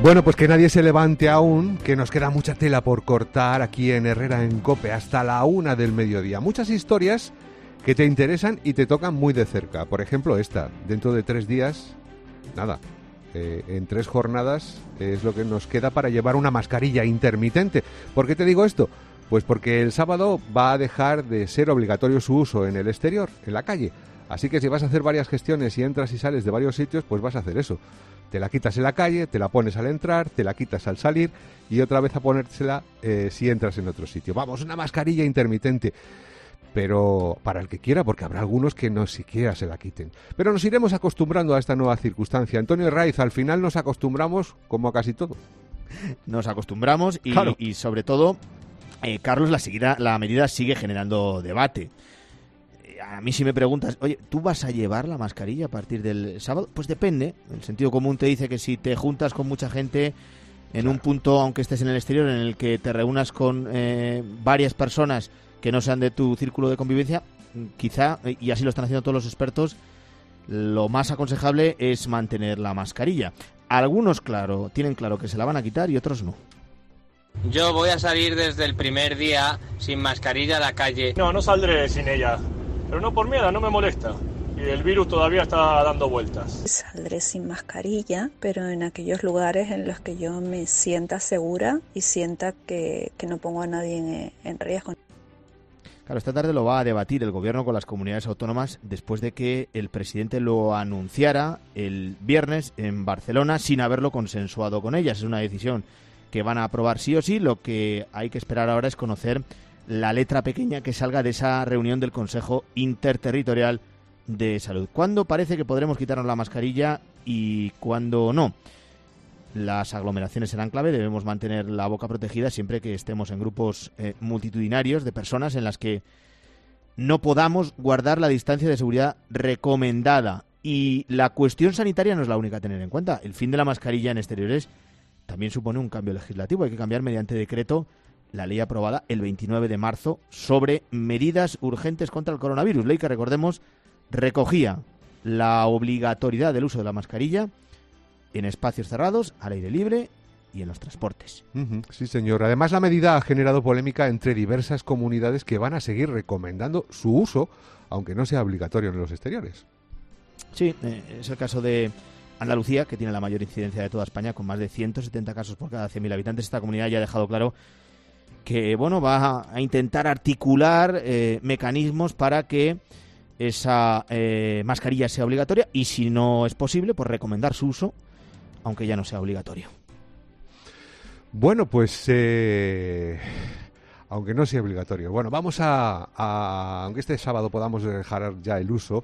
Bueno, pues que nadie se levante aún, que nos queda mucha tela por cortar aquí en Herrera en COPE hasta la 1 del mediodía. Muchas historias que te interesan y te tocan muy de cerca. Por ejemplo, esta, dentro de 3 días, nada, en 3 jornadas es lo que nos queda para llevar una mascarilla intermitente. ¿Por qué te digo esto? Pues porque el sábado va a dejar de ser obligatorio su uso en el exterior, en la calle. Así que si vas a hacer varias gestiones y entras y sales de varios sitios, pues vas a hacer eso. Te la quitas en la calle, te la pones al entrar, te la quitas al salir y otra vez a ponérsela si entras en otro sitio. Vamos, una mascarilla intermitente, pero para el que quiera, porque habrá algunos que no siquiera se la quiten. Pero nos iremos acostumbrando a esta nueva circunstancia. Antonio Herraiz, al final nos acostumbramos como a casi todo. Nos acostumbramos y, claro. Y sobre todo, Carlos, la medida sigue generando debate. A mí si me preguntas, oye, ¿tú vas a llevar la mascarilla a partir del sábado? Pues depende. El sentido común te dice que si te juntas con mucha gente en un punto, aunque estés en el exterior, en el que te reúnas con varias personas que no sean de tu círculo de convivencia, quizá, y así lo están haciendo todos los expertos, lo más aconsejable es mantener la mascarilla. Algunos, claro, tienen claro que se la van a quitar y otros no. Yo voy a salir desde el primer día sin mascarilla a la calle. No saldré sin ella. Pero no por miedo, no me molesta. Y el virus todavía está dando vueltas. Saldré sin mascarilla, pero en aquellos lugares en los que yo me sienta segura y sienta que no pongo a nadie en riesgo. Claro, esta tarde lo va a debatir el Gobierno con las comunidades autónomas después de que el presidente lo anunciara el viernes en Barcelona sin haberlo consensuado con ellas. Es una decisión que van a aprobar sí o sí. Lo que hay que esperar ahora es conocer la letra pequeña que salga de esa reunión del Consejo Interterritorial de Salud. ¿Cuándo parece que podremos quitarnos la mascarilla y cuándo no? Las aglomeraciones serán clave, debemos mantener la boca protegida siempre que estemos en grupos multitudinarios de personas en las que no podamos guardar la distancia de seguridad recomendada. Y la cuestión sanitaria no es la única a tener en cuenta. El fin de la mascarilla en exteriores también supone un cambio legislativo. Hay que cambiar mediante decreto la ley aprobada el 29 de marzo sobre medidas urgentes contra el coronavirus. Ley que, recordemos, recogía la obligatoriedad del uso de la mascarilla en espacios cerrados, al aire libre y en los transportes. Sí, señor. Además, la medida ha generado polémica entre diversas comunidades que van a seguir recomendando su uso, aunque no sea obligatorio en los exteriores. Sí, es el caso de Andalucía, que tiene la mayor incidencia de toda España, con más de 170 casos por cada 100.000 habitantes. Esta comunidad ya ha dejado claro que va a intentar articular mecanismos para que esa mascarilla sea obligatoria y, si no es posible, pues recomendar su uso, aunque ya no sea obligatorio. Bueno, pues aunque no sea obligatorio. Bueno, vamos aunque este sábado podamos dejar ya el uso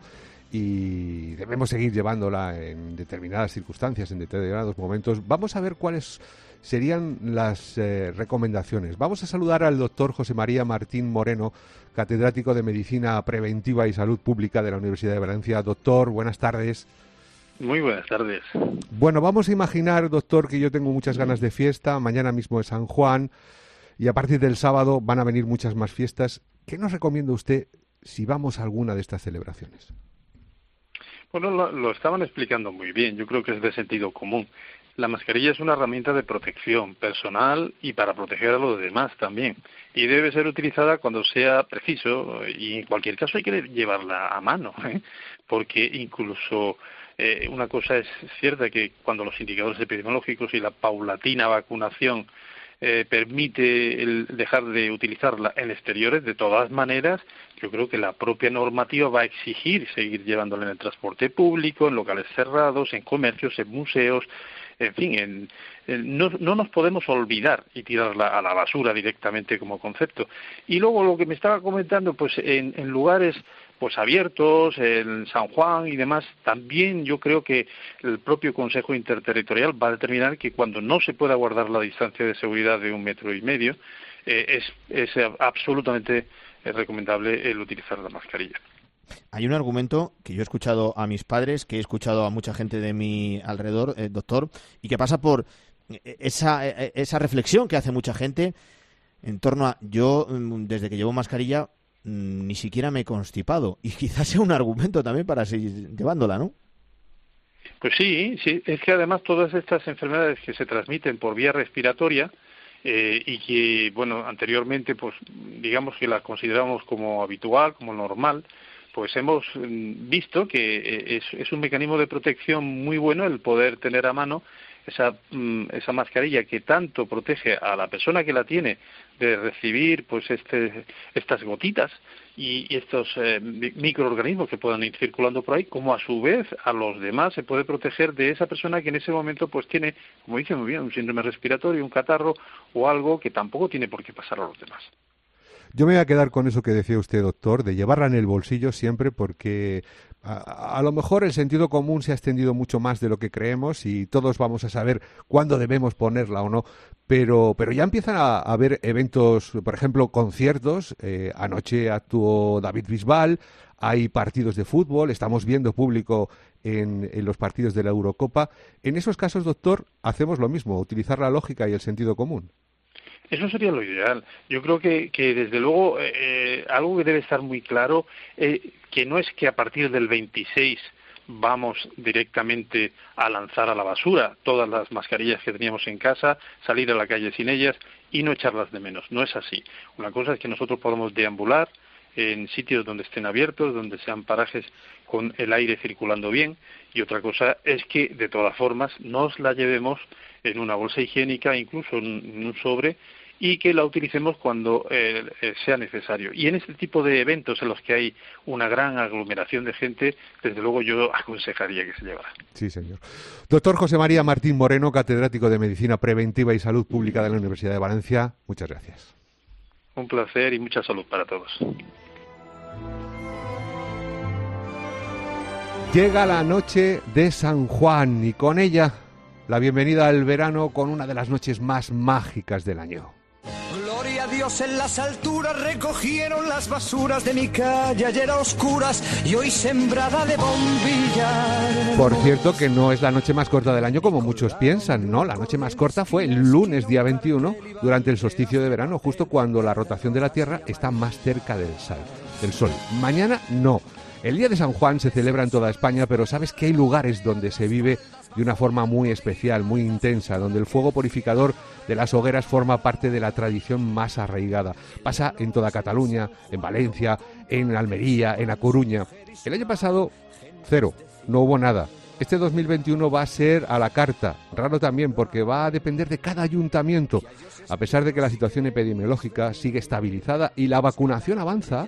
y debemos seguir llevándola en determinadas circunstancias, en determinados momentos, vamos a ver cuáles serían las recomendaciones. Vamos a saludar al doctor José María Martín Moreno, catedrático de Medicina Preventiva y Salud Pública de la Universidad de Valencia. Doctor, buenas tardes. Muy buenas tardes. Bueno, vamos a imaginar, doctor, que yo tengo muchas ganas de fiesta. Mañana mismo es San Juan y a partir del sábado van a venir muchas más fiestas. ¿Qué nos recomienda usted si vamos a alguna de estas celebraciones? Bueno, lo estaban explicando muy bien. Yo creo que es de sentido común. La mascarilla es una herramienta de protección personal y para proteger a los demás también. Y debe ser utilizada cuando sea preciso y en cualquier caso hay que llevarla a mano, porque incluso una cosa es cierta, que cuando los indicadores epidemiológicos y la paulatina vacunación permite el dejar de utilizarla en exteriores, de todas maneras, yo creo que la propia normativa va a exigir seguir llevándola en el transporte público, en locales cerrados, en comercios, en museos, en fin, no nos podemos olvidar y tirarla a la basura directamente como concepto. Y luego lo que me estaba comentando, pues en lugares pues abiertos, en San Juan y demás, también yo creo que el propio Consejo Interterritorial va a determinar que cuando no se pueda guardar la distancia de seguridad de 1,5 metros, es absolutamente recomendable el utilizar la mascarilla. Hay un argumento que yo he escuchado a mis padres, que he escuchado a mucha gente de mi alrededor, doctor, y que pasa por esa reflexión que hace mucha gente en torno a yo, desde que llevo mascarilla, ni siquiera me he constipado. Y quizás sea un argumento también para seguir llevándola, ¿no? Pues sí, es que además todas estas enfermedades que se transmiten por vía respiratoria y que, bueno, anteriormente, pues digamos que las consideramos como habitual, como normal, pues hemos visto que es un mecanismo de protección muy bueno el poder tener a mano esa mascarilla que tanto protege a la persona que la tiene de recibir pues estas gotitas y estos microorganismos que puedan ir circulando por ahí, como a su vez a los demás se puede proteger de esa persona que en ese momento pues tiene, como dice muy bien, un síndrome respiratorio, un catarro o algo que tampoco tiene por qué pasar a los demás. Yo me voy a quedar con eso que decía usted, doctor, de llevarla en el bolsillo siempre, porque a lo mejor el sentido común se ha extendido mucho más de lo que creemos y todos vamos a saber cuándo debemos ponerla o no, pero ya empiezan a haber eventos, por ejemplo, conciertos. Anoche actuó David Bisbal, hay partidos de fútbol, estamos viendo público en los partidos de la Eurocopa. En esos casos, doctor, hacemos lo mismo, utilizar la lógica y el sentido común. Eso sería lo ideal. Yo creo que desde luego, algo que debe estar muy claro, que no es que a partir del 26 vamos directamente a lanzar a la basura todas las mascarillas que teníamos en casa, salir a la calle sin ellas y no echarlas de menos. No es así. Una cosa es que nosotros podamos deambular en sitios donde estén abiertos, donde sean parajes con el aire circulando bien, y otra cosa es que de todas formas nos la llevemos en una bolsa higiénica, incluso en un sobre, y que la utilicemos cuando sea necesario. Y en este tipo de eventos en los que hay una gran aglomeración de gente, desde luego yo aconsejaría que se llevara. Sí, señor. Doctor José María Martín Moreno, catedrático de Medicina Preventiva y Salud Pública de la Universidad de Valencia, muchas gracias. Un placer y mucha salud para todos. Llega la noche de San Juan y con ella la bienvenida al verano con una de las noches más mágicas del año. Gloria a Dios en las alturas, recogieron las basuras de mi calle ayer a oscuras y hoy sembrada de bombillas. Por cierto que no es la noche más corta del año como muchos piensan, ¿no? La noche más corta fue el lunes día 21 durante el solsticio de verano, justo cuando la rotación de la Tierra está más cerca del Sol. Mañana no. El día de San Juan se celebra en toda España, pero sabes que hay lugares donde se vive de una forma muy especial, muy intensa, donde el fuego purificador de las hogueras forma parte de la tradición más arraigada. Pasa en toda Cataluña, en Valencia, en Almería, en A Coruña. El año pasado, cero, no hubo nada. Este 2021 va a ser a la carta, raro también porque va a depender de cada ayuntamiento. A pesar de que la situación epidemiológica sigue estabilizada y la vacunación avanza,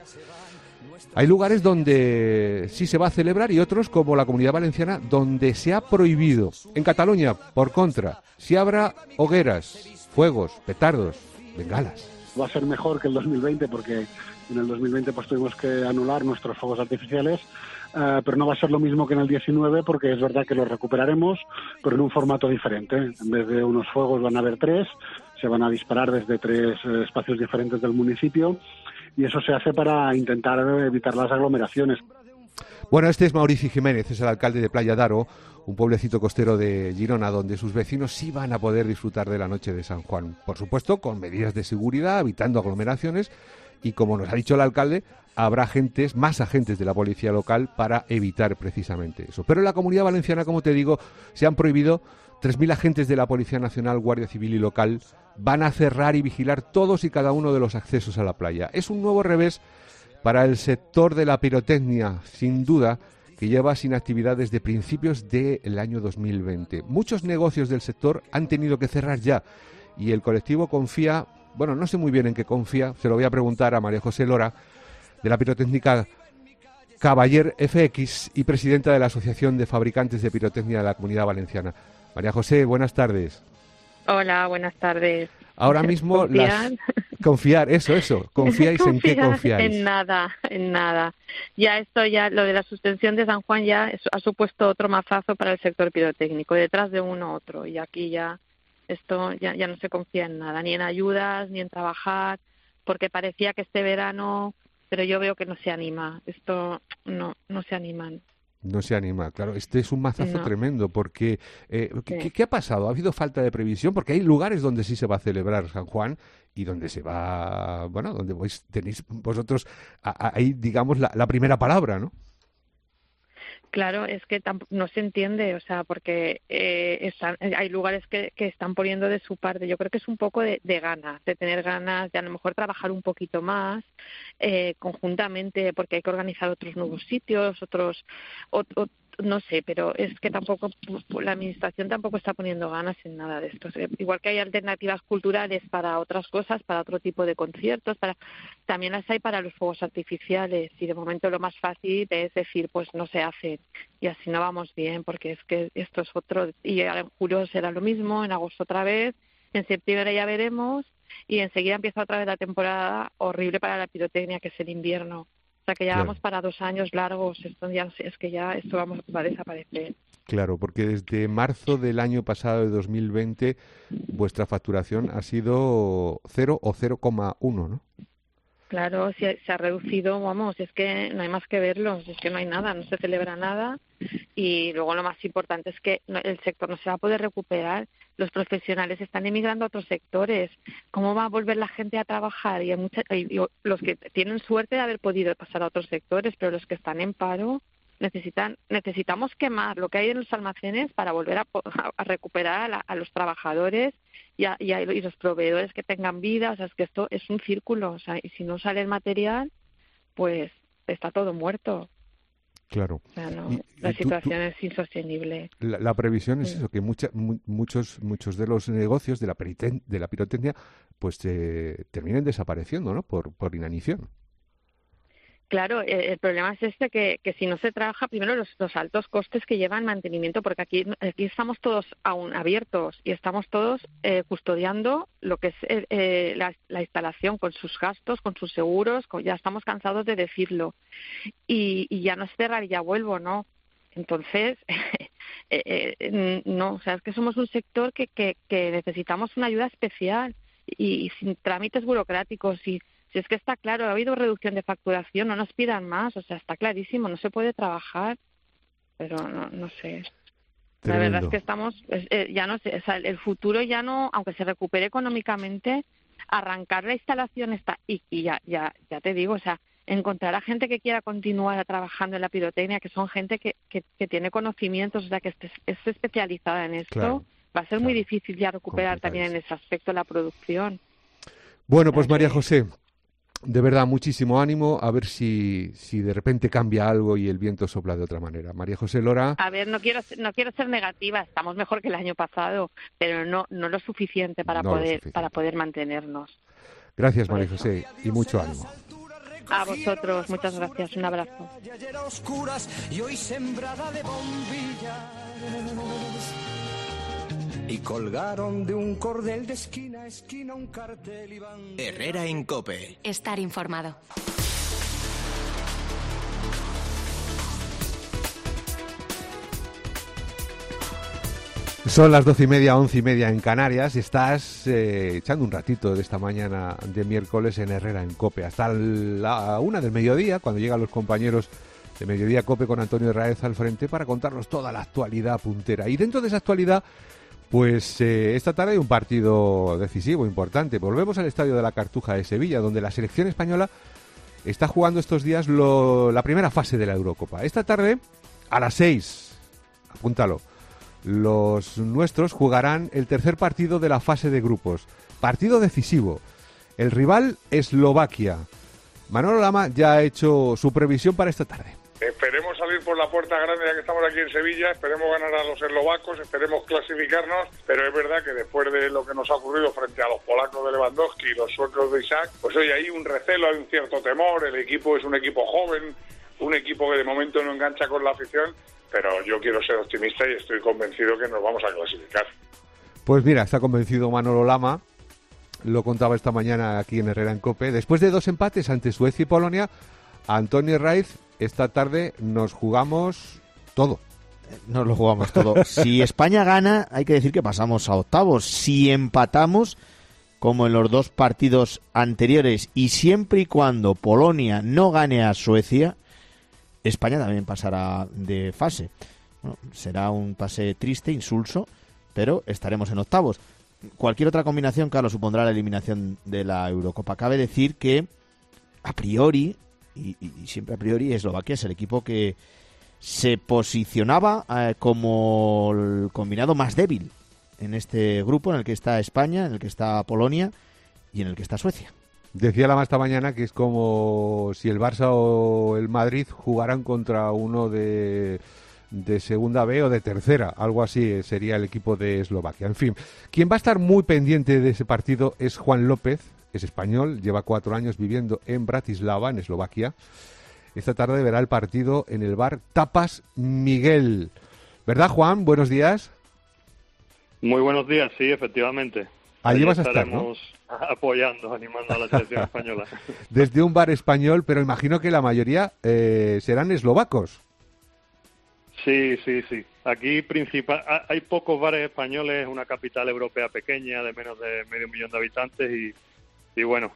hay lugares donde sí se va a celebrar y otros, como la Comunidad Valenciana, donde se ha prohibido. En Cataluña, por contra, sí habrá hogueras, fuegos, petardos, bengalas. Va a ser mejor que el 2020 porque en el 2020 pues tuvimos que anular nuestros fuegos artificiales, pero no va a ser lo mismo que en el 19 porque es verdad que los recuperaremos, pero en un formato diferente. En vez de unos fuegos van a haber 3, se van a disparar desde 3 espacios diferentes del municipio. Y eso se hace para intentar evitar las aglomeraciones. Bueno, este es Maurici Jiménez, es el alcalde de Playa d'Aro, un pueblecito costero de Girona, donde sus vecinos sí van a poder disfrutar de la noche de San Juan. Por supuesto, con medidas de seguridad, evitando aglomeraciones, y como nos ha dicho el alcalde, habrá más agentes de la policía local para evitar precisamente eso. Pero en la Comunidad Valenciana, como te digo, se han prohibido 3.000 agentes de la Policía Nacional, Guardia Civil y local. Van a cerrar y vigilar todos y cada uno de los accesos a la playa. Es un nuevo revés para el sector de la pirotecnia, sin duda, que lleva sin actividad desde principios del año 2020. Muchos negocios del sector han tenido que cerrar ya y el colectivo confía, bueno, no sé muy bien en qué confía, se lo voy a preguntar a María José Lora, de la pirotécnica Caballer FX y presidenta de la Asociación de Fabricantes de Pirotecnia de la Comunidad Valenciana. María José, buenas tardes. Hola, buenas tardes. Ahora mismo confiar, eso. ¿Confiáis en qué confiáis? En nada. Ya lo de la suspensión de San Juan ya ha supuesto otro mazazo para el sector pirotécnico, detrás de uno otro. Y aquí ya ya no se confía en nada, ni en ayudas, ni en trabajar, porque parecía que este verano, pero yo veo que no se anima. Esto no se animan. No se anima, claro. Este es un mazazo tremendo porque ¿qué ha pasado? ¿Ha habido falta de previsión? Porque hay lugares donde sí se va a celebrar San Juan y donde se va, bueno, donde tenéis vosotros ahí, digamos, la primera palabra, ¿no? Claro, es que no se entiende, o sea, porque hay lugares que están poniendo de su parte. Yo creo que es un poco de ganas, de tener ganas, de a lo mejor trabajar un poquito más conjuntamente, porque hay que organizar otros nuevos sitios, no sé, pero es que tampoco la administración tampoco está poniendo ganas en nada de esto. Igual que hay alternativas culturales para otras cosas, para otro tipo de conciertos, también las hay para los fuegos artificiales, y de momento lo más fácil es decir, pues no se hace, y así no vamos bien, porque es que esto es otro, y en julio será lo mismo, en agosto otra vez, en septiembre ya veremos, y enseguida empieza otra vez la temporada horrible para la pirotecnia, que es el invierno. O sea, que ya vamos para 2 años largos, esto va a desaparecer. Claro, porque desde marzo del año pasado, de 2020, vuestra facturación ha sido 0 o 0,1, ¿no? Claro, se ha reducido, vamos, es que no hay más que verlo, es que no hay nada, no se celebra nada, y luego lo más importante es que el sector no se va a poder recuperar, los profesionales están emigrando a otros sectores, ¿cómo va a volver la gente a trabajar? Y los que tienen suerte de haber podido pasar a otros sectores, pero los que están en paro necesitamos quemar lo que hay en los almacenes para volver a recuperar a los trabajadores y los proveedores que tengan vida. O sea, es que esto es un círculo, o sea, y si no sale el material, pues está todo muerto. Claro. O sea, la situación es insostenible. La previsión es eso, que muchos de los negocios de la pirotecnia pues terminen desapareciendo, ¿no? Por inanición. Claro, el problema es que si no se trabaja, primero los altos costes que llevan mantenimiento, porque aquí estamos todos aún abiertos y estamos todos custodiando lo que es la instalación con sus gastos, con sus seguros, ya estamos cansados de decirlo. Y ya no es cerrar y ya vuelvo, ¿no? Entonces, no, o sea, es que somos un sector que necesitamos una ayuda especial y sin trámites burocráticos y si es que está claro, ha habido reducción de facturación, no nos pidan más, o sea, está clarísimo, no se puede trabajar, pero no sé. Tremendo. La verdad es que estamos, ya no sé, o sea, el futuro ya no, aunque se recupere económicamente, arrancar la instalación está, y ya te digo, o sea, encontrar a gente que quiera continuar trabajando en la pirotecnia, que son gente que tiene conocimientos, o sea, que es especializada en esto, claro, va a ser muy difícil ya recuperar también en ese aspecto la producción. Bueno, pues María José, de verdad, muchísimo ánimo, a ver si de repente cambia algo y el viento sopla de otra manera. María José Lora. A ver, no quiero ser negativa, estamos mejor que el año pasado, pero no lo suficiente para poder mantenernos. Gracias, María José, y mucho ánimo. A vosotros, muchas gracias, un abrazo. Y colgaron de un cordel de esquina a esquina un cartel y van... Herrera en COPE. Estar informado. Son las 12:30, 11:30 en Canarias. Estás echando un ratito de esta mañana de miércoles en Herrera en COPE. Hasta la 1 del mediodía, cuando llegan los compañeros de Mediodía COPE con Antonio Raez al frente para contarnos toda la actualidad puntera. Y dentro de esa actualidad, pues esta tarde hay un partido decisivo, importante. Volvemos al Estadio de la Cartuja de Sevilla, donde la selección española está jugando estos días la primera fase de la Eurocopa. Esta tarde, a las 6, apúntalo, los nuestros jugarán el tercer partido de la fase de grupos. Partido decisivo. El rival, Eslovaquia. Manolo Lama ya ha hecho su previsión para esta tarde. Esperemos salir por la puerta grande ya que estamos aquí en Sevilla, esperemos ganar a los eslovacos, esperemos clasificarnos, pero es verdad que después de lo que nos ha ocurrido frente a los polacos de Lewandowski y los suecos de Isaac, pues hoy hay un recelo, hay un cierto temor, el equipo es un equipo joven, un equipo que de momento no engancha con la afición, pero yo quiero ser optimista y estoy convencido que nos vamos a clasificar. Pues mira, está convencido Manolo Lama, lo contaba esta mañana aquí en Herrera en COPE, después de 2 empates ante Suecia y Polonia, Antonio Raiz, esta tarde nos jugamos todo. Nos lo jugamos todo. Si España gana, hay que decir que pasamos a octavos. Si empatamos, como en los 2 partidos anteriores, y siempre y cuando Polonia no gane a Suecia, España también pasará de fase. Bueno, será un pase triste, insulso, pero estaremos en octavos. Cualquier otra combinación, claro, supondrá la eliminación de la Eurocopa. Cabe decir que, a priori, y siempre a priori, Eslovaquia es el equipo que se posicionaba como el combinado más débil en este grupo en el que está España, en el que está Polonia y en el que está Suecia. Decía la esta mañana que es como si el Barça o el Madrid jugaran contra uno de segunda B o de tercera, algo así sería el equipo de Eslovaquia. En fin, quien va a estar muy pendiente de ese partido es Juan López, es español, lleva 4 años viviendo en Bratislava, en Eslovaquia. Esta tarde verá el partido en el bar Tapas Miguel. ¿Verdad, Juan? Buenos días. Muy buenos días, sí, efectivamente. Allí vas a estar, ¿no? Estaremos apoyando, animando a la selección española. Desde un bar español, pero imagino que la mayoría serán eslovacos. Sí. Aquí hay pocos bares españoles, una capital europea pequeña de menos de 500.000 de habitantes y bueno,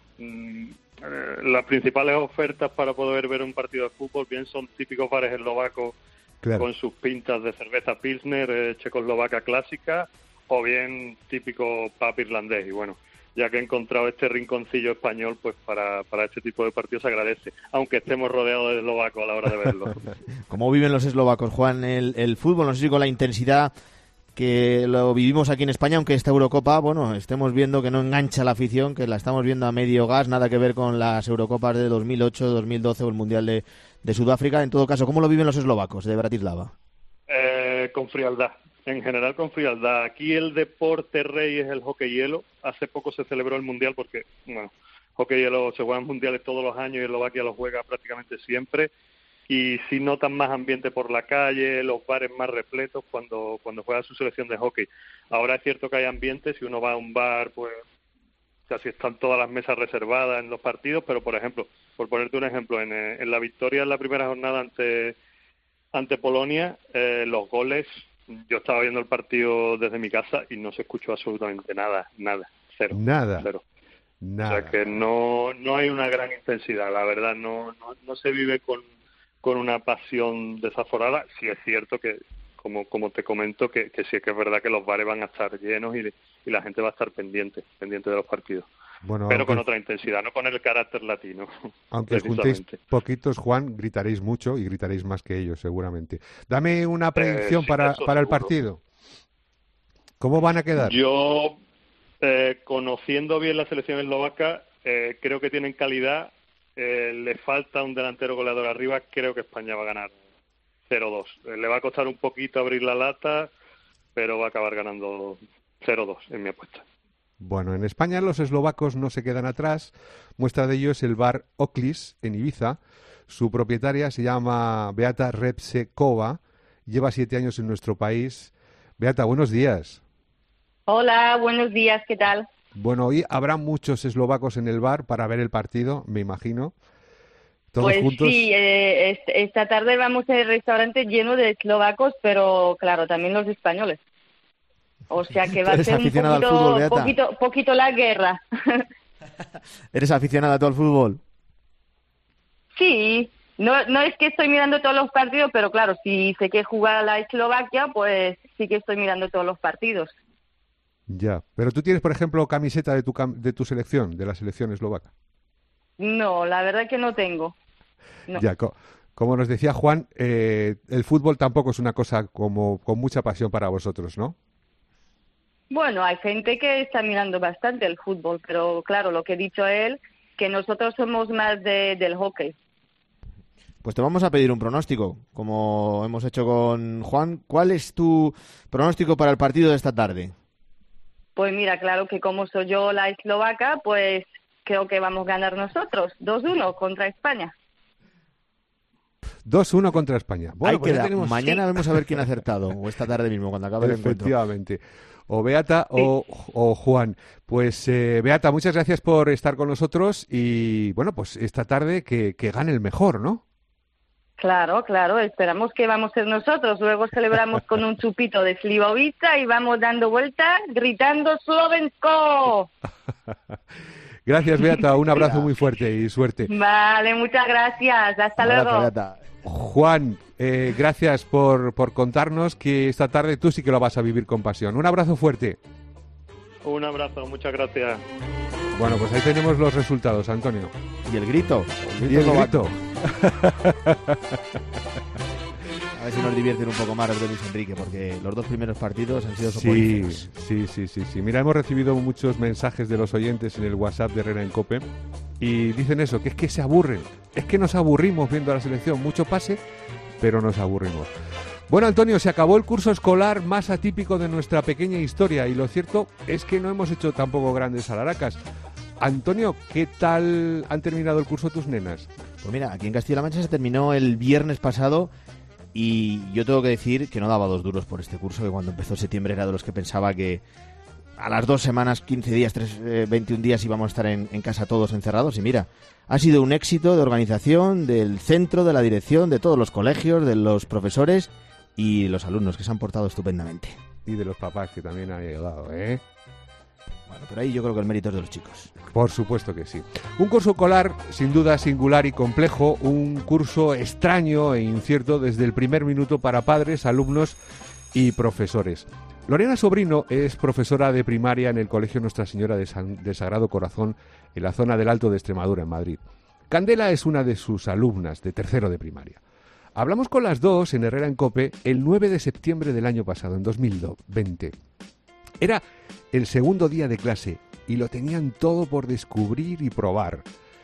las principales ofertas para poder ver un partido de fútbol bien son típicos bares eslovacos, claro, con sus pintas de cerveza pilsner, checoslovaca clásica, o bien típico pub irlandés. Y bueno, ya que he encontrado este rinconcillo español, pues para este tipo de partidos se agradece, aunque estemos rodeados de eslovacos a la hora de verlo. ¿Cómo viven los eslovacos, Juan, el fútbol? No sé si con la intensidad que lo vivimos aquí en España, aunque esta Eurocopa, bueno, estemos viendo que no engancha la afición, que la estamos viendo a medio gas, nada que ver con las Eurocopas de 2008, 2012 o el Mundial de Sudáfrica. En todo caso, ¿cómo lo viven los eslovacos de Bratislava? Con frialdad. En general con frialdad. Aquí el deporte rey es el hockey hielo. Hace poco se celebró el mundial porque, bueno, hockey hielo se juegan mundiales todos los años y Eslovaquia los juega prácticamente siempre. Y sí notan más ambiente por la calle, los bares más repletos cuando juega su selección de hockey. Ahora es cierto que hay ambiente, si uno va a un bar, pues casi están todas las mesas reservadas en los partidos, pero por ejemplo, por ponerte un ejemplo, en la victoria en la primera jornada ante Polonia, los goles, yo estaba viendo el partido desde mi casa y no se escuchó absolutamente nada, cero. Cero. Nada. O sea que no hay una gran intensidad, la verdad, no se vive con una pasión desaforada. Sí es cierto que, como te comento, que sí es que es verdad que los bares van a estar llenos y la gente va a estar pendiente de los partidos. Bueno, pero con otra intensidad, no con el carácter latino. Aunque juntéis poquitos, Juan, gritaréis mucho y gritaréis más que ellos, seguramente. Dame una predicción para el partido. ¿Cómo van a quedar? Yo, conociendo bien la selección eslovaca, creo que tienen calidad. Le falta un delantero goleador arriba. Creo que España va a ganar 0-2. Le va a costar un poquito abrir la lata, pero va a acabar ganando 0-2 en mi apuesta. Bueno, en España los eslovacos no se quedan atrás. Muestra de ello es el bar Oklis en Ibiza. Su propietaria se llama Beata Repsekova. Lleva 7 años en nuestro país. Beata, buenos días. Hola, buenos días, ¿qué tal? Bueno, hoy habrá muchos eslovacos en el bar para ver el partido, me imagino. ¿Todos pues juntos? Sí, esta tarde vamos al restaurante lleno de eslovacos, pero claro, también los españoles. O sea que va a ser un poquito la guerra. ¿Eres aficionada tú al fútbol? Sí, no es que estoy mirando todos los partidos, pero claro, si sé que juega la Eslovaquia, pues sí que estoy mirando todos los partidos. Ya, pero tú tienes, por ejemplo, camiseta de tu selección, de la selección eslovaca. No, la verdad que no tengo. No. Ya, como nos decía Juan, el fútbol tampoco es una cosa como con mucha pasión para vosotros, ¿no? Bueno, hay gente que está mirando bastante el fútbol, pero claro, lo que ha dicho él, que nosotros somos más del hockey. Pues te vamos a pedir un pronóstico, como hemos hecho con Juan. ¿Cuál es tu pronóstico para el partido de esta tarde? Pues mira, claro que como soy yo la eslovaca, pues creo que vamos a ganar nosotros, 2-1 contra España. 2-1 contra España. Bueno, pues mañana vamos a ver quién ha acertado, o esta tarde mismo, cuando acabe el encuentro. Efectivamente. O Beata o Juan. Pues Beata, muchas gracias por estar con nosotros y bueno, pues esta tarde que gane el mejor, ¿no? Claro, esperamos que vamos a ser nosotros. Luego celebramos con un chupito de slivovica y vamos dando vueltas gritando Slovensko. Gracias, Beata. Un abrazo muy fuerte y suerte. Vale, muchas gracias. Hasta luego. Beata. Juan, gracias por contarnos que esta tarde tú sí que lo vas a vivir con pasión. Un abrazo fuerte. Un abrazo, muchas gracias. Bueno, pues ahí tenemos los resultados, Antonio. Y el grito. Y el grito. A ver si nos divierten un poco más los de Luis Enrique, porque los 2 primeros partidos han sido soporíferos. Sí. Mira, hemos recibido muchos mensajes de los oyentes en el WhatsApp de Herrera en COPE y dicen eso, que es que se aburren. Es que nos aburrimos viendo a la selección. Mucho pase, pero nos aburrimos. Bueno, Antonio, se acabó el curso escolar más atípico de nuestra pequeña historia y lo cierto es que no hemos hecho tampoco grandes alaracas. Antonio, ¿qué tal han terminado el curso tus nenas? Pues mira, aquí en Castilla-La Mancha se terminó el viernes pasado y yo tengo que decir que no daba 2 duros por este curso, que cuando empezó septiembre era de los que pensaba que a las 2 semanas, 15 días, 21 días íbamos a estar en casa todos encerrados y mira, ha sido un éxito de organización, del centro, de la dirección, de todos los colegios, de los profesores y los alumnos que se han portado estupendamente. Y de los papás que también han ayudado, ¿eh? Bueno, pero ahí yo creo que el mérito es de los chicos. Por supuesto que sí. Un curso escolar sin duda singular y complejo, un curso extraño e incierto desde el primer minuto para padres, alumnos y profesores. Lorena Sobrino es profesora de primaria en el Colegio Nuestra Señora del Sagrado Corazón en la zona del Alto de Extremadura, en Madrid. Candela es una de sus alumnas de tercero de primaria. Hablamos con las dos en Herrera en COPE el 9 de septiembre del año pasado, en 2020. Era el segundo día de clase y lo tenían todo por descubrir y probar.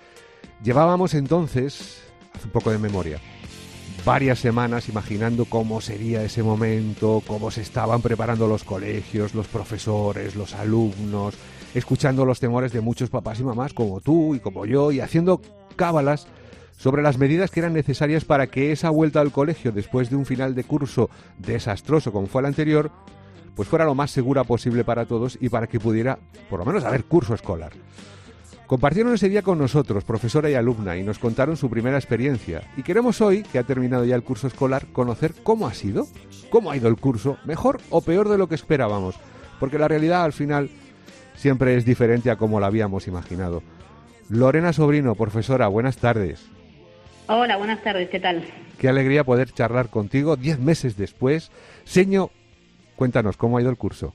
Llevábamos entonces, hace un poco de memoria, varias semanas imaginando cómo sería ese momento, cómo se estaban preparando los colegios, los profesores, los alumnos, escuchando los temores de muchos papás y mamás como tú y como yo y haciendo cábalas sobre las medidas que eran necesarias para que esa vuelta al colegio después de un final de curso desastroso como fue el anterior, pues fuera lo más segura posible para todos y para que pudiera, por lo menos, haber curso escolar. Compartieron ese día con nosotros, profesora y alumna, y nos contaron su primera experiencia. Y queremos hoy, que ha terminado ya el curso escolar, conocer cómo ha sido, cómo ha ido el curso, mejor o peor de lo que esperábamos, porque la realidad al final siempre es diferente a como la habíamos imaginado. Lorena Sobrino, profesora, buenas tardes. Hola, buenas tardes, ¿qué tal? Qué alegría poder charlar contigo 10 meses después. Seño, cuéntanos, ¿cómo ha ido el curso?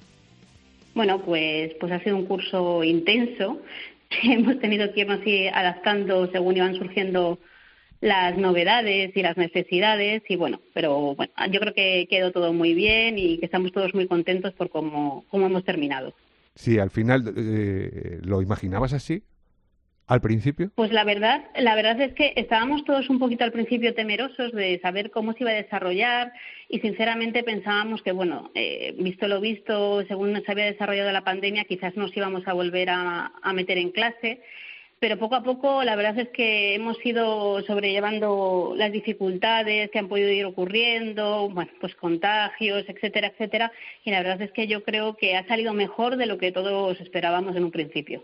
Bueno, pues ha sido un curso intenso. Hemos tenido que irnos adaptando según iban surgiendo las novedades y las necesidades y pero yo creo que quedó todo muy bien y que estamos todos muy contentos por cómo hemos terminado. Sí, al final, ¿lo imaginabas así? ¿Al principio? Pues la verdad es que estábamos todos un poquito al principio temerosos de saber cómo se iba a desarrollar y sinceramente pensábamos que, visto lo visto, según se había desarrollado la pandemia, quizás nos íbamos a volver a meter en clase, pero poco a poco la verdad es que hemos ido sobrellevando las dificultades que han podido ir ocurriendo, pues contagios, etcétera, etcétera, y la verdad es que yo creo que ha salido mejor de lo que todos esperábamos en un principio.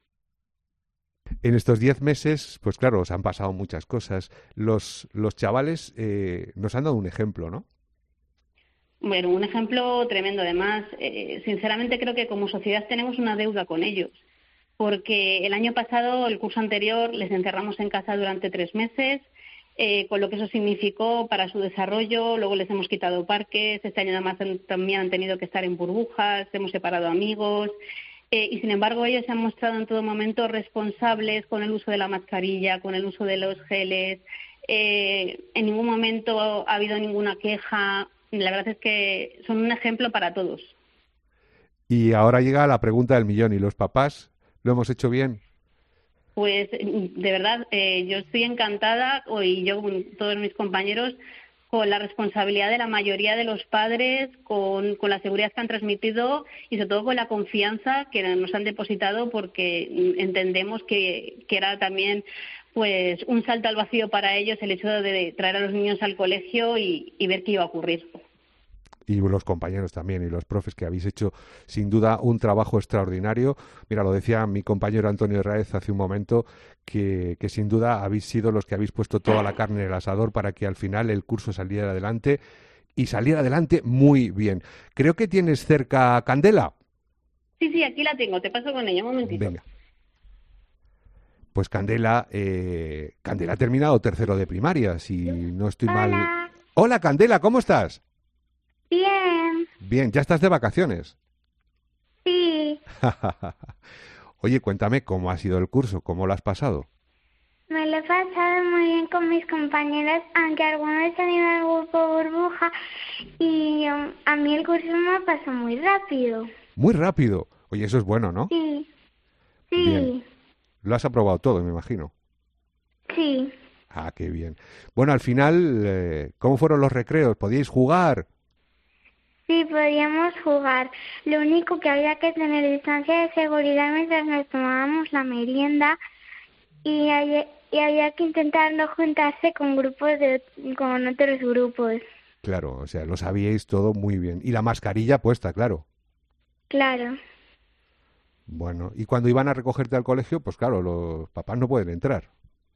En estos 10 meses, pues claro, os han pasado muchas cosas. Los chavales nos han dado un ejemplo, ¿no? Bueno, un ejemplo tremendo. Además, sinceramente creo que como sociedad tenemos una deuda con ellos, porque el año pasado, el curso anterior, les encerramos en casa durante 3 meses, con lo que eso significó para su desarrollo. Luego les hemos quitado parques, este año además también han tenido que estar en burbujas, hemos separado amigos. Y sin embargo ellos se han mostrado en todo momento responsables con el uso de la mascarilla, con el uso de los geles. En ningún momento ha habido ninguna queja. La verdad es que son un ejemplo para todos. Y ahora llega la pregunta del millón. ¿Y los papás lo hemos hecho bien? Pues de verdad, yo estoy encantada, y yo con todos mis compañeros, con la responsabilidad de la mayoría de los padres, con la seguridad que han transmitido y sobre todo con la confianza que nos han depositado, porque entendemos que era también pues un salto al vacío para ellos el hecho de traer a los niños al colegio y ver qué iba a ocurrir. Y los compañeros también, y los profes, que habéis hecho sin duda un trabajo extraordinario. Mira, lo decía mi compañero Antonio Herráez hace un momento, que sin duda habéis sido los que habéis puesto toda la carne en el asador para que al final el curso saliera adelante, y saliera adelante muy bien. Creo que tienes cerca a Candela. Sí, aquí la tengo, te paso con ella un momentito. Venga. Pues Candela ha terminado tercero de primaria, si no estoy mal. Hola Candela, ¿cómo estás? Bien. Bien, ¿ya estás de vacaciones? Sí. Oye, cuéntame cómo ha sido el curso, cómo lo has pasado. Me lo he pasado muy bien con mis compañeros, aunque algunos han ido al grupo burbuja y a mí el curso me pasó muy rápido. Muy rápido. Oye, eso es bueno, ¿no? Sí. Bien. Lo has aprobado todo, me imagino. Sí. Ah, qué bien. Bueno, al final, ¿cómo fueron los recreos? ¿Podíais jugar? Sí, podíamos jugar. Lo único que había que tener distancia de seguridad mientras nos tomábamos la merienda y había que intentar no juntarse con con otros grupos. Claro, o sea, lo sabíais todo muy bien. Y la mascarilla puesta, claro. Claro. Bueno, y cuando iban a recogerte al colegio, pues claro, los papás no pueden entrar.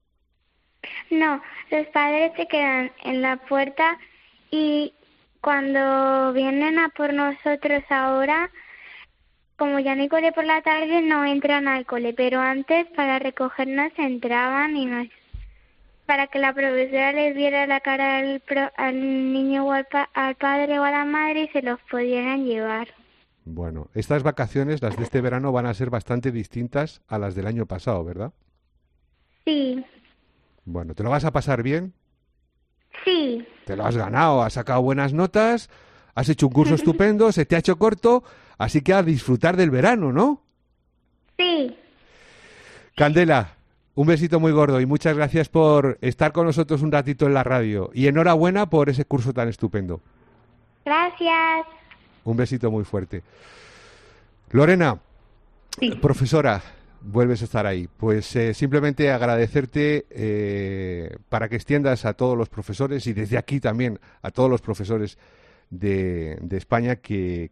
No, los padres se quedan en la puerta y cuando vienen a por nosotros ahora, como ya no hay cole por la tarde, no entran al cole, pero antes para recogernos entraban y para que la profesora les viera la cara al niño o al padre o a la madre y se los pudieran llevar. Bueno, estas vacaciones, las de este verano, van a ser bastante distintas a las del año pasado, ¿verdad? Sí. Bueno, ¿te lo vas a pasar bien? Sí. Te lo has ganado, has sacado buenas notas, has hecho un curso estupendo, se te ha hecho corto, así que a disfrutar del verano, ¿no? Sí. Candela, un besito muy gordo y muchas gracias por estar con nosotros un ratito en la radio. Y enhorabuena por ese curso tan estupendo. Gracias. Un besito muy fuerte. Lorena, sí. Profesora, vuelves a estar ahí. Pues simplemente agradecerte para que extiendas a todos los profesores y desde aquí también a todos los profesores de España que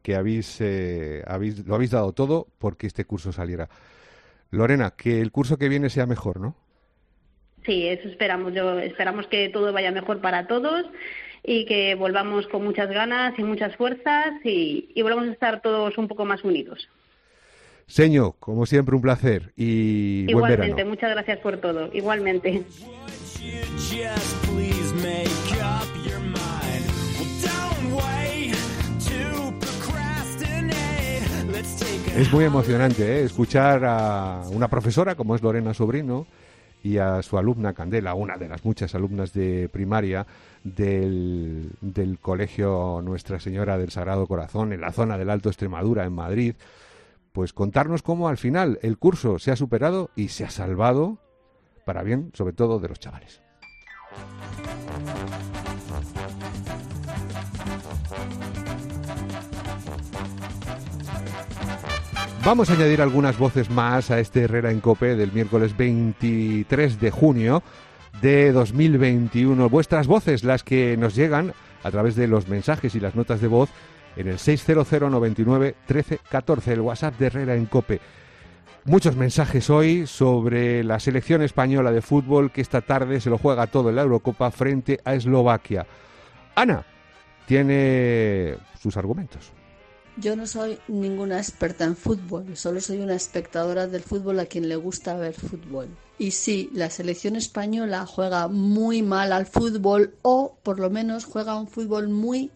lo habéis dado todo porque este curso saliera. Lorena, que el curso que viene sea mejor, ¿no? Sí, eso esperamos. Esperamos que todo vaya mejor para todos y que volvamos con muchas ganas y muchas fuerzas y volvamos a estar todos un poco más unidos. Señor, como siempre, un placer y buen verano. Igualmente, muchas gracias por todo. Igualmente. Es muy emocionante escuchar a una profesora como es Lorena Sobrino y a su alumna Candela, una de las muchas alumnas de primaria del Colegio Nuestra Señora del Sagrado Corazón en la zona del Alto Extremadura, en Madrid, pues contarnos cómo al final el curso se ha superado y se ha salvado para bien, sobre todo, de los chavales. Vamos a añadir algunas voces más a este Herrera en COPE del miércoles 23 de junio de 2021. Vuestras voces, las que nos llegan a través de los mensajes y las notas de voz en el 600 99 13 14, el WhatsApp de Herrera en COPE. Muchos mensajes hoy sobre la selección española de fútbol que esta tarde se lo juega todo en la Eurocopa frente a Eslovaquia. Ana tiene sus argumentos. Yo no soy ninguna experta en fútbol, solo soy una espectadora del fútbol a quien le gusta ver fútbol. Y sí, la selección española juega muy mal al fútbol o por lo menos juega un fútbol muy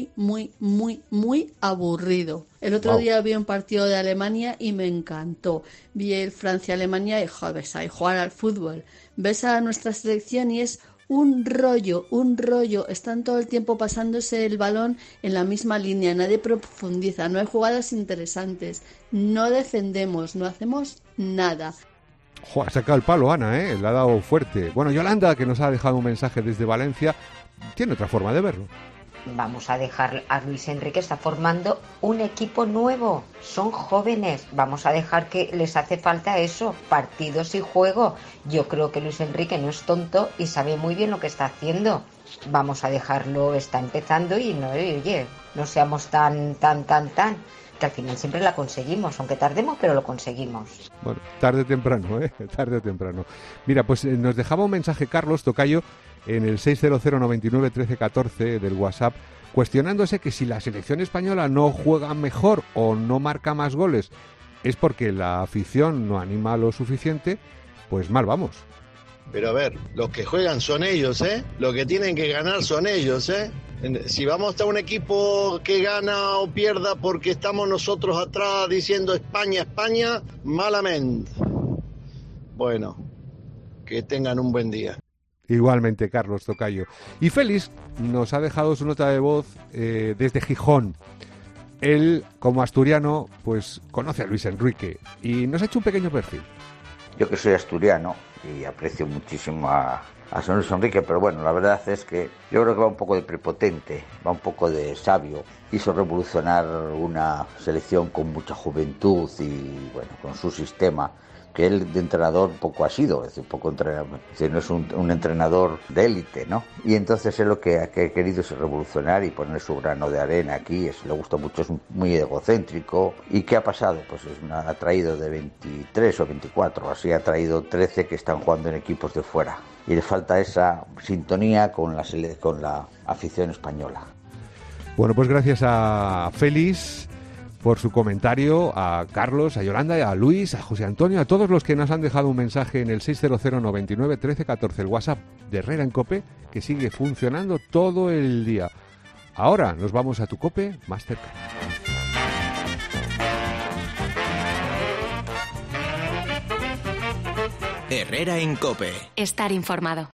aburrido. El otro día vi un partido de Alemania y me encantó. Vi el Francia-Alemania y ves ahí jugar al fútbol. Ves a nuestra selección y es un rollo. Están todo el tiempo pasándose el balón en la misma línea, nadie profundiza, no hay jugadas interesantes, no defendemos, no hacemos nada. Ha sacado el palo Ana, le ha dado fuerte. Bueno, Yolanda, que nos ha dejado un mensaje desde Valencia, tiene otra forma de verlo. Vamos a dejar a Luis Enrique, está formando un equipo nuevo, son jóvenes, vamos a dejar que les hace falta eso, partidos y juego. Yo creo que Luis Enrique no es tonto y sabe muy bien lo que está haciendo. Vamos a dejarlo, está empezando y no seamos tan, que al final siempre la conseguimos, aunque tardemos, pero lo conseguimos. Bueno, tarde o temprano. Mira, pues nos dejaba un mensaje Carlos Tocayo en el 600 99 13 14 del WhatsApp, cuestionándose que si la selección española no juega mejor o no marca más goles es porque la afición no anima lo suficiente, pues mal vamos. Pero a ver, los que juegan son ellos, los que tienen que ganar son ellos, Si vamos a estar un equipo que gana o pierda porque estamos nosotros atrás diciendo España, malamente. Bueno, Que tengan un buen día. Igualmente, Carlos Tocayo. Y Félix nos ha dejado su nota de voz desde Gijón. Él, como asturiano, pues conoce a Luis Enrique y nos ha hecho un pequeño perfil. Yo que soy asturiano y aprecio muchísimo a San Luis Enrique, pero bueno, la verdad es que yo creo que va un poco de prepotente, va un poco de sabio. Quiso revolucionar una selección con mucha juventud y bueno, con su sistema, que él de entrenador poco ha sido, es decir, poco entrenador, es decir, no es un entrenador de élite, ¿no? Y entonces él lo que ha querido es revolucionar y poner su grano de arena aquí, le gusta mucho, es muy egocéntrico. ¿Y qué ha pasado? Pues ha traído de 23 o 24, así ha traído 13 que están jugando en equipos de fuera. Y le falta esa sintonía con la afición española. Bueno, pues gracias a Félix por su comentario, a Carlos, a Yolanda, a Luis, a José Antonio, a todos los que nos han dejado un mensaje en el 600 99 13 14, el WhatsApp de Herrera en COPE, que sigue funcionando todo el día. Ahora nos vamos a tu COPE más cercana. Herrera en COPE. Estar informado.